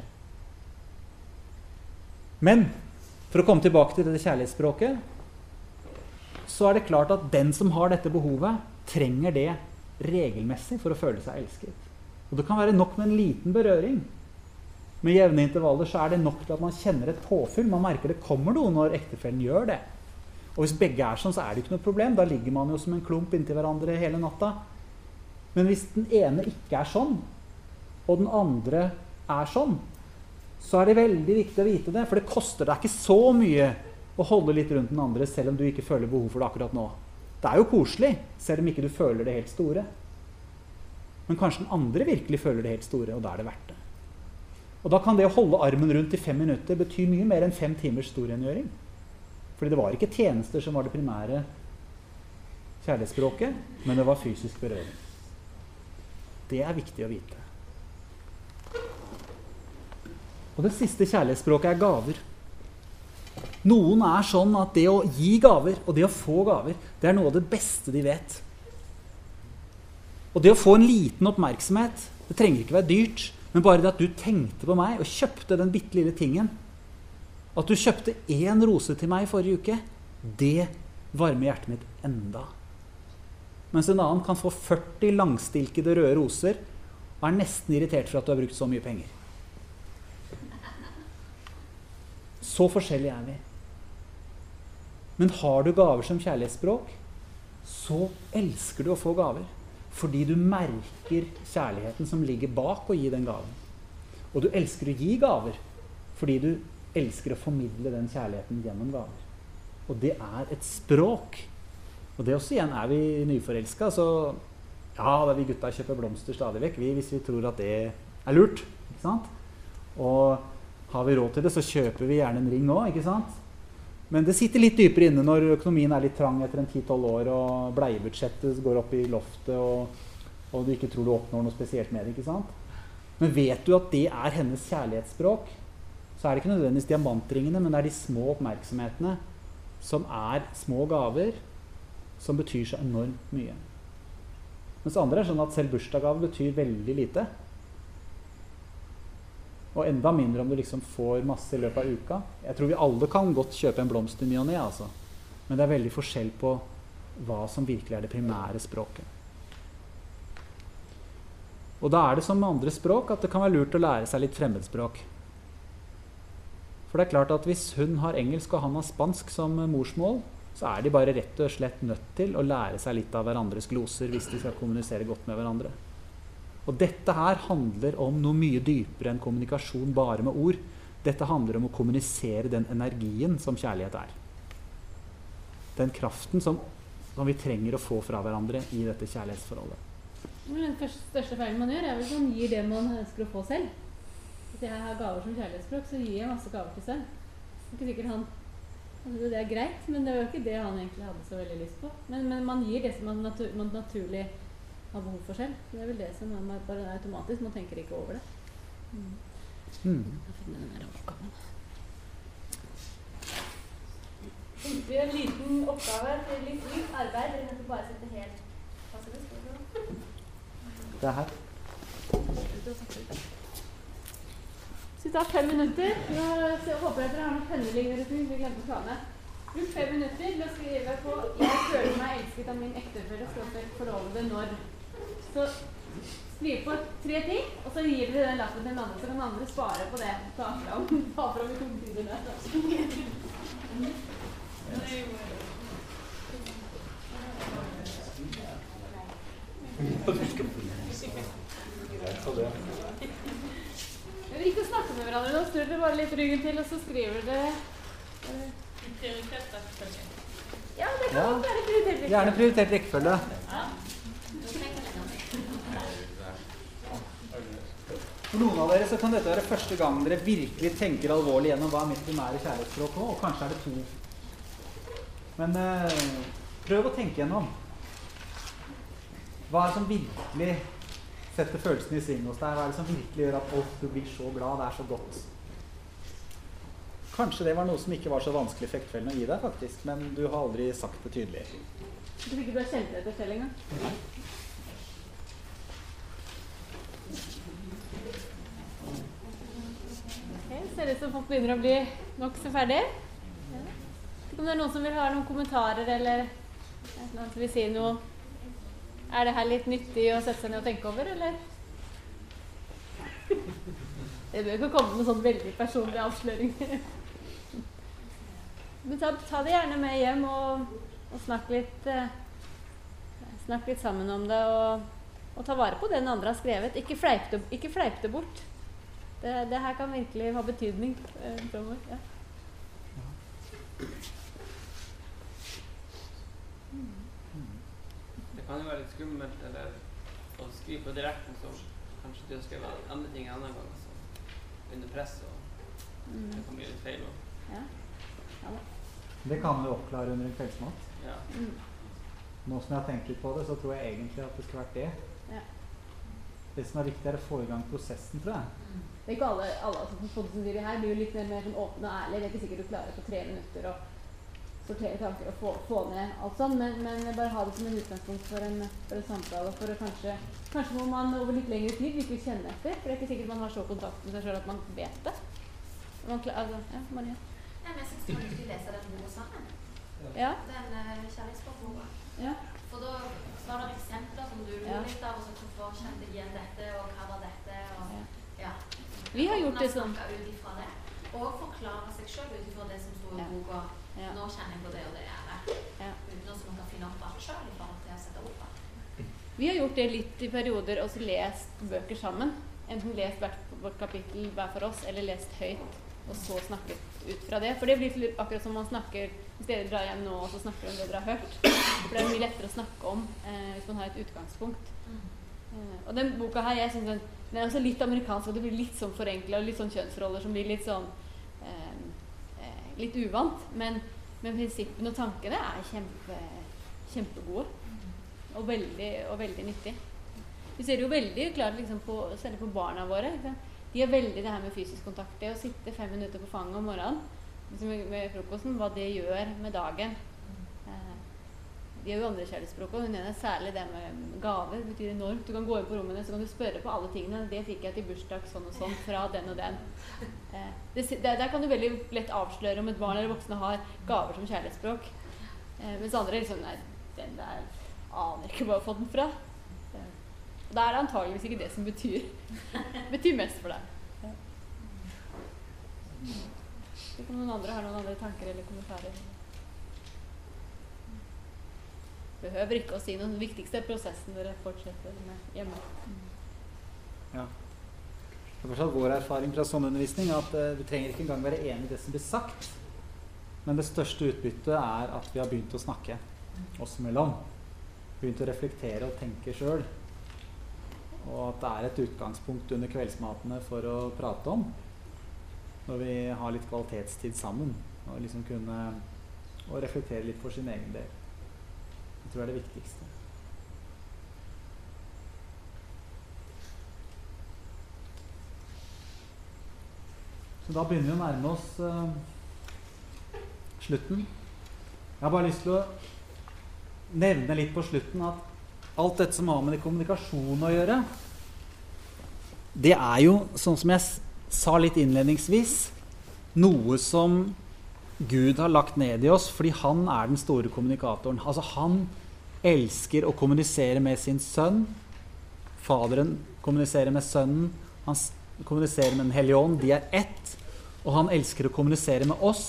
Men for å komme tilbake til det kjærlighetsspråket, så er det klart at den som har dette behovet, trenger det regelmessig for å føle seg elsket. Og det kan være nok med en liten berøring. Med jevne intervaller så er det nok til at man kjenner et påfyll. Man merker det kommer noe når ektefellen gjør det. Og hvis begge er sånn, så er det ikke noe problem. Da ligger man jo som en klump inntil hverandre hele natta. Men hvis den ene ikke er sånn, og den andre er sånn, så er det veldig viktig å vite det. For det koster deg ikke så mye å holde litt rundt den andre, selv om du ikke føler behov for det akkurat nå. Det er jo koselig, selv om ikke du føler det helt store. Men kanskje den andre virkelig føler det helt store, og da er det verdt det. Og da kan det å holde armen rundt i fem minutter bety mye mer enn fem timers storrengjøring. Fordi det var ikke tjenester som var det primære kjærlighetsspråket, men det var fysisk berøring. Det er viktig å vite. Og det siste kjærlighetsspråket er gaver. Noen er sånn at det å gi gaver og det å få gaver, det er noe av det beste de vet. Og det å få en liten oppmerksomhet, det trenger ikke være dyrt, men bare det at du tenkte på meg og kjøpte den bitte lille tingen, at du kjøpte én rose til meg i forrige uke, det varmer hjertet mitt enda. Mens en annen kan få førti langstilkede røde roser og er nesten irritert for at du har brukt så mye penger. Så forskjellig er vi. Men har du gaver som kjærlighetsspråk, så elsker du å få gaver. Fordi du merker kjærligheten som ligger bak å gi den gaven. Og du elsker å gi gaver, fordi du elsker å formidle den kjærligheten gjennom gaver. Og det er et språk. Og det også igjen er vi nyforelsket, så ja, da vi gutta kjøper blomster stadig vekk, vi, hvis vi tror at det er lurt, ikke sant? Og har vi råd til det, så kjøper vi gjerne en ring nå, ikke sant? Men det sitter litt dypere inne når økonomien er litt trang etter en ti tolv år, og bleiebudsjettet går opp i loftet, og, og du ikke tror du oppnår noe spesielt med det, ikke sant? Men vet du at det er hennes kjærlighetsspråk, så er det ikke nødvendigvis diamantringene, men det er de små oppmerksomhetene som er små gaver, som betyr så enormt mye. Mens andre er sånn at selv bursdagsgave betyr veldig lite. Og enda mindre om du liksom får masse i løpet av uka. Jeg tror vi alle kan godt kjøpe en blomst i ny og ne, altså. Men det er veldig forskjell på hva som virkelig er det primære språket. Og da er det som med andre språk at det kan være lurt å lære seg litt fremmedspråk. For det er klart at hvis hun har engelsk og han har spansk som morsmål, så er de bare rett og slett nødt til å lære seg litt av hverandres gloser hvis de skal kommunisere godt med hverandre. Og dette her handler om noe mye dypere enn kommunikasjon bare med ord. Dette handler om å kommunisere den energien som kjærlighet er. Den kraften som, som vi trenger å få fra hverandre i dette kjærlighetsforholdet. Men den største feilen man gjør er vel at man gir det man ønsker å få selv. Hvis jeg har gaver som kjærlighetsspråk, så gir jeg masse gaver til selv. Det er ikke sikkert han, altså det er greit, men det var jo ikke det han egentlig hadde så veldig lyst på. Men, men man gir det som man, natur, man naturlig har behov for selv. Det er vel det som man bare er automatisk, man tenker ikke over det. Mm. Mm. Jeg finner den der oppgaven. Det er en liten oppgave til litt litt arbeid, eller kan bare sette helt passiv. Det er her. Så vi tar fem minutter. Nå håper jeg at dere har noen penneliggende ting vi glemte å ta med. Bruk fem minutter til å skrive på «Jeg føler meg elsket av min ektefelle, skråstrek forlovede når». Så skriv på tre ting, og så gir dere den lappen til den andre, så kan den andre spare på det. Ta fram, ta fram i tomtidene. Dere ikke snakke med hverandre nå, snur dere bare litt ryggen til, og så skriver dere prioritert rekkefølge. Ja, det kan ja. være prioritert rekkefølge. Gjerne prioritert rekkefølge. Ja. For noen av dere så kan dette være første gang dere virkelig tenker alvorlig gjennom hva er mitt primære kjærlighetsspråk nå, og kanskje er det to. Men eh, prøv å tenke gjennom. Hva er det som virkelig setter følelsene i sving hos deg? Hva er det som virkelig gjør at oh, du blir så glad, det er så godt? Kanskje det var noe som ikke var så vanskelig for ektefellen å gi deg faktisk, men du har aldri sagt det tydelig. Du fikk ikke bare kjent det etter selv engang? Ok, ser det ut som folk begynner å bli nok så ferdig. Ja. Om det er noen som vil ha noen kommentarer eller noen som vil si noe. Er det her litt nyttig å sette seg ned og tenke over, eller? Det bør ikke komme med sånn veldig personlige avsløringer. Men ta, ta det gjerne med hjem og, og snakk litt, eh, snakk litt sammen om det, og, og ta vare på det den andre har skrevet. Ikke fleip det, ikke fleip det bort. Det, det her kan virkelig ha betydning eh, fremover. Ja. Det kan jo være litt skummelt eller å skrive på direkten, så kanskje du skal være andre ting en annen gang, altså, under press, og mm. det kan bli litt feil også. Ja. Ja. Det kan du oppklare under en kveldsmat. Ja. Mm. Nå som jeg har tenkt litt på det, så tror jeg egentlig at det skulle vært det. Ja. Det som er viktig er å få i gang prosessen, tror jeg. Mm. Det er ikke alle, alle som får det som sier her, blir jo litt mer, mer sånn åpne og ærlige. Det er ikke sikkert du klarer på tre minutter og sortere tanker og få, få ned alt sånn, men, men bare ha det som en utgangspunkt for en, for en samtale, for å kanskje, kanskje må man over litt lengre tid virkelig kjenne etter, for det er ikke sikkert man har så kontakt med seg selv at man vet det. Man, altså, ja, Maria? Ja, men jeg synes det var viktig å lese den boka sammen. Ja. Den uh, kjærlighetsspråkboka. Ja. For da var det eksempler som du lo ja. litt av, og så hvorfor kjente jeg igjen dette, og hva var dette, og ja. ja. Vi har gjort det sånn. Ut ifra det, og forklare seg selv ut ifra det som stod i ja. boka. Ja. Nå kjenner jeg på det og det er det. Ja. Uten å man kan finne opp alt selv i forhold til å sette opp det. Vi har gjort det litt i perioder, og så lest bøker sammen. Enten lest hvert, hvert kapittel hver for oss, eller lest høyt, og så snakket ut fra det. For det blir akkurat som man snakker, hvis dere drar hjem nå, og så snakker om det dere har hørt. For det er mye lettere å snakke om eh, hvis man har et utgangspunkt. Mm. Eh, og den boka her, jeg synes den, den er også litt amerikansk, og det blir litt sånn forenklet, og litt sånn kjønnsroller som blir litt sånn eh, eh, litt uvant, men, men prinsippene og tankene er kjempe, kjempegode, og veldig, og veldig nyttig. Vi ser jo veldig klart liksom, på, selv på barna våre, liksom. De er veldig det her med fysisk kontakt, det å sitte fem minutter på fanget om morgenen, liksom med, med frokosten, hva det gjør med dagen. Eh, de har jo andre kjærlighetsspråk, og hun er særlig det med gaver, det betyr enormt. Du kan gå inn på rommene, så kan du spørre på alle tingene. Det fikk jeg til bursdag, sånn og sånn, fra den og den. Eh, det, der, der kan du veldig lett avsløre om et barn eller voksne har gaver som kjærlighetsspråk. Eh, mens andre liksom, nei, den der aner ikke hvor jeg har fått den fra. Eh, da er det antageligvis ikke det som betyr, betyr mest for deg. Ja. Ikke om noen andre har noen andre tanker eller kommentarer. Behøver ikke å si noen viktigste prosessen dere fortsetter med hjemme. Ja. Det er fortsatt vår erfaring fra sånn undervisning at uh, du trenger ikke engang være enig i det som blir sagt, men det største utbyttet er at vi har begynt å snakke oss mellom. Begynt å reflektere og tenke selv. Og at det er et utgangspunkt under kveldsmatene for å prate om. Når vi har litt kvalitetstid sammen. Og liksom kunne og reflektere litt for sin egen del. Jeg tror det er det viktigste. Så da begynner vi å nærme oss uh, slutten. Jeg har bare lyst til å nevne litt på slutten at alt dette som har med kommunikasjon å gjøre, det er jo, sånn som jeg sa litt innledningsvis, noe som Gud har lagt ned i oss, fordi han er den store kommunikatoren. Altså han elsker å kommunisere med sin sønn. Faderen kommuniserer med sønnen, han kommuniserer med den hellige ånd, de er ett, og han elsker å kommunisere med oss,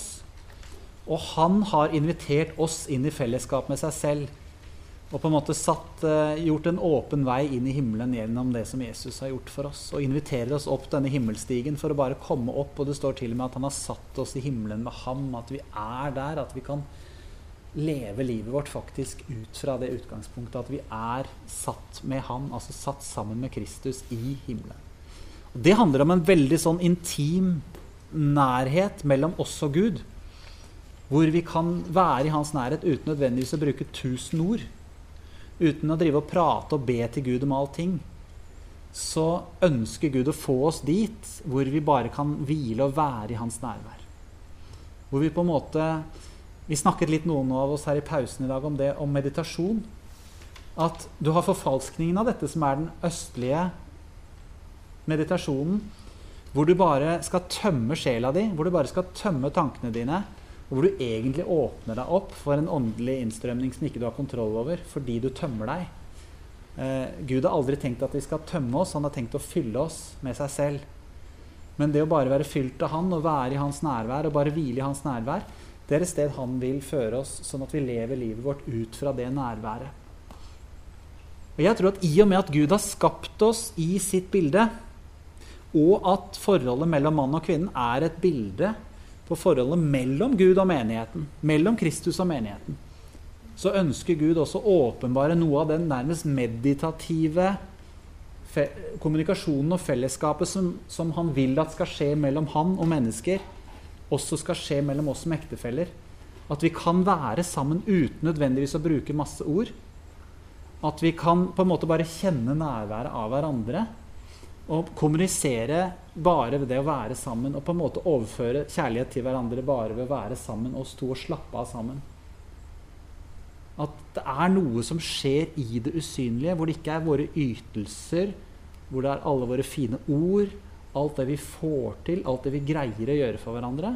og han har invitert oss inn i fellesskap med seg selv, og på en måte satt, uh, gjort en åpen vei inn i himmelen gjennom det som Jesus har gjort for oss, og inviterer oss opp denne himmelstigen for å bare komme opp, og det står til og med at han har satt oss i himmelen med ham, at vi er der, at vi kan leve livet vårt faktisk ut fra det utgangspunktet, at vi er satt med ham, altså satt sammen med Kristus i himmelen. Og det handler om en veldig sånn intim nærhet mellom oss og Gud, hvor vi kan være i hans nærhet uten nødvendigvis å bruke tusen ord, uten å drive og prate og be til Gud om allting. Så ønsker Gud å få oss dit, hvor vi bare kan hvile og være i hans nærvær. Hvor vi på en måte, vi snakket litt noen av oss her i pausen i dag om det, om meditasjon, at du har forfalskningen av dette som er den østlige meditasjonen, hvor du bare skal tømme sjela di, hvor du bare skal tømme tankene dine, og hvor du egentlig åpner deg opp for en åndelig innstrømning som ikke du har kontroll over, fordi du tømmer deg. Eh, Gud har aldri tenkt at vi skal tømme oss, han har tenkt å fylle oss med seg selv. Men det å bare være fylt av han, og være i hans nærvær, og bare hvile i hans nærvær, det er et sted han vil føre oss, sånn at vi lever livet vårt ut fra det nærværet. Og jeg tror at i og med at Gud har skapt oss i sitt bilde, og at forholdet mellom mann og kvinnen er et bilde på forholdet mellom Gud og menigheten, mellom Kristus og menigheten, så ønsker Gud også åpenbare noe av den nærmest meditative kommunikasjonen og fellesskapet som, som han vil at skal skje mellom han og mennesker, også skal skje mellom oss som ektefeller. At vi kan være sammen uten nødvendigvis å bruke masse ord. At vi kan på en måte bare kjenne nærværet av hverandre, og kommunisere bare ved det å være sammen, og på en måte overføre kjærlighet til hverandre bare ved å være sammen, oss to, og slappe av sammen. At det er noe som skjer i det usynlige, hvor det ikke er våre ytelser, hvor det er alle våre fine ord, alt det vi får til, alt det vi greier å gjøre for hverandre,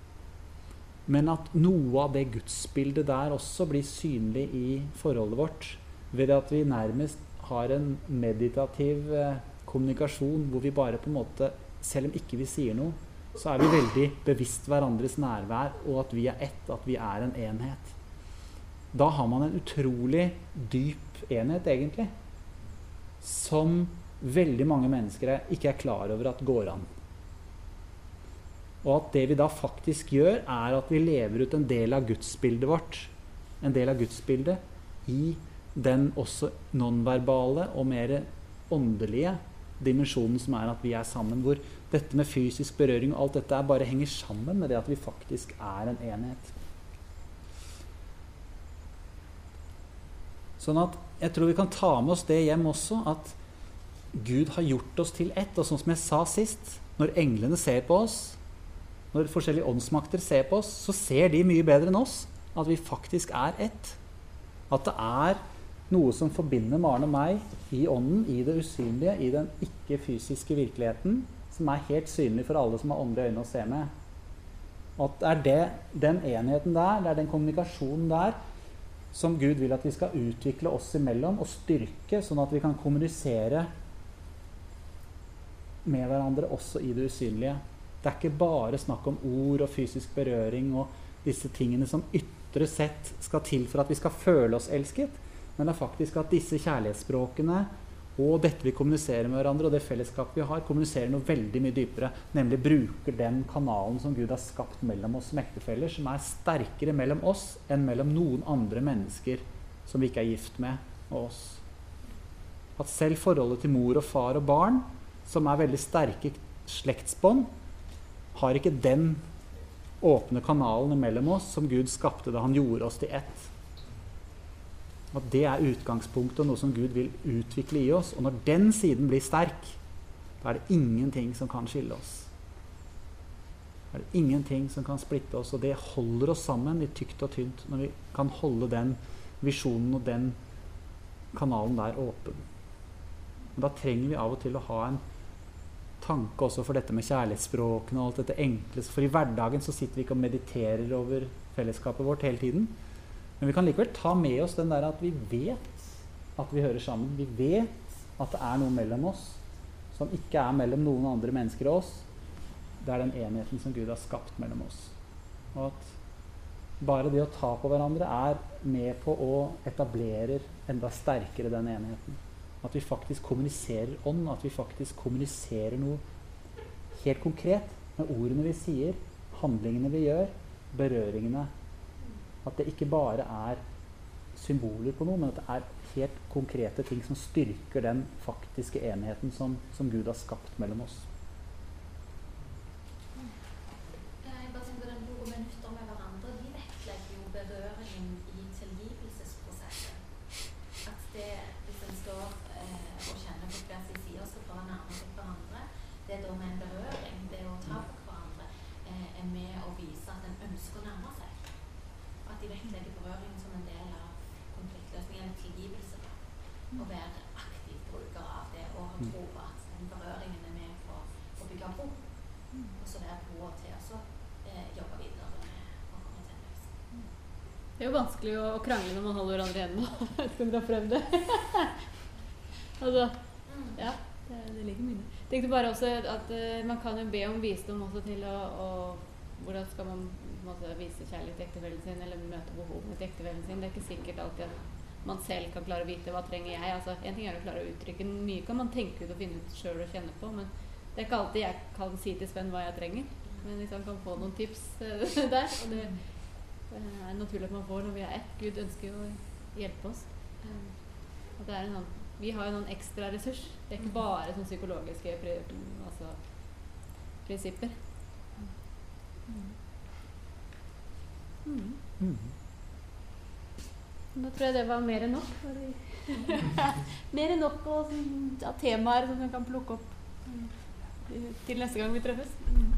men at noe av det gudsbildet der også blir synlig i forholdet vårt, ved at vi nærmest har en meditativ kommunikasjon, hvor vi bare på en måte, selv om ikke vi sier noe, så er vi veldig bevisst hverandres nærvær, og at vi er ett, at vi er en enhet. Da har man en utrolig dyp enhet egentlig, som veldig mange mennesker ikke er klar over at går an. Og at det vi da faktisk gjør, er at vi lever ut en del av gudsbildet vårt, en del av gudsbildet i den også nonverbale og mer åndelige dimensjonen som er at vi er sammen, hvor dette med fysisk berøring og alt dette er bare henger sammen med det at vi faktisk er en enhet. Sånn at jeg tror vi kan ta med oss det hjem også, at Gud har gjort oss til ett, og sånn som jeg sa sist, når englene ser på oss, når forskjellige åndsmakter ser på oss, så ser de mye bedre enn oss, at vi faktisk er ett. At det er noe som forbinder Maren og meg i ånden, i det usynlige, i den ikke-fysiske virkeligheten, som er helt synlig for alle som har åndelige øyne å se med. At det er det, den enheten der, det er den kommunikasjonen der, som Gud vil at vi skal utvikle oss imellom og styrke, sånn at vi kan kommunisere med hverandre også i det usynlige. Det er ikke bare snakk om ord og fysisk berøring og disse tingene som ytre sett skal til for at vi skal føle oss elsket, men det er faktisk at disse kjærlighetsspråkene og dette vi kommuniserer med hverandre, og det fellesskapet vi har, kommuniserer noe veldig mye dypere, nemlig bruker den kanalen som Gud har skapt mellom oss som ektefeller, som er sterkere mellom oss enn mellom noen andre mennesker som vi ikke er gift med, og oss. At selv forholdet til mor og far og barn, som er veldig sterke slektsbånd, har ikke den åpne kanalen mellom oss som Gud skapte da han gjorde oss til ett. At det er utgangspunktet og noe som Gud vil utvikle i oss. Og når den siden blir sterk, da er det ingenting som kan skille oss. Da er det ingenting som kan splitte oss, og det holder oss sammen i tykt og tynt når vi kan holde den visjonen og den kanalen der åpen. Men da trenger vi av og til å ha en tanke også for dette med kjærlighetsspråkene og alt dette enkle. For i hverdagen så sitter vi ikke og mediterer over fellesskapet vårt hele tiden. Men vi kan likevel ta med oss den der at vi vet at vi hører sammen. Vi vet at det er noe mellom oss som ikke er mellom noen andre mennesker og oss. Det er den enheten som Gud har skapt mellom oss. Og at bare det å ta på hverandre er med på å etablere enda sterkere den enheten. At vi faktisk kommuniserer ånd, at vi faktisk kommuniserer noe helt konkret med ordene vi sier, handlingene vi gjør, berøringene. At det ikke bare er symboler på noe, men at det er helt konkrete ting som styrker den faktiske enheten som, som Gud har skapt mellom oss. Jeg bare tenker den gode minutter med hverandre, de vektlegger jo berøringen i tilgivelsesprosessen. At det, hvis en står eh, og kjenner på hver sin side og skal bare nærme seg hverandre, det er da med en berøring, det å ta på hverandre, eh, er med å vise at en ønsker å nærme seg. At de vektlegger berøringen som en del av konfliktløsningen og tilgivelse. Og være aktiv bruker av det og ha tro på at den berøringen er med på å bygge bro. Og så være på til å eh, jobbe videre med å komme til en løsning. Det er jo vanskelig å, å krangle når man holder hverandre igjen nå. Jeg vet ikke om dere har prøvd det. Altså, ja, det, det ligger mye. Jeg tenkte bare også at uh, man kan jo be om visdom også til å, å hvordan skal man måte, vise kjærlighet til ektefellen sin, eller møte behovene til ektefellen sin. Det er ikke sikkert alltid at man selv kan klare å vite hva trenger jeg. Altså, en ting er å klare å uttrykke, mye kan man tenke ut og finne ut selv og kjenne på, men det er ikke alltid jeg kan si til Sven hva jeg trenger. Men hvis han kan få noen tips uh, der, og det uh, er naturlig at man får når vi er ett. Gud ønsker jo å hjelpe oss. Um, at det er en sånn, vi har jo noen ekstra ressurs. Det er ikke bare sånn psykologiske pri, altså, prinsipper. Mm. Mm. Da tror jeg det var mer enn nok. Mer enn nok av ja, temaer som vi kan plukke opp til neste gang vi treffes. Mm.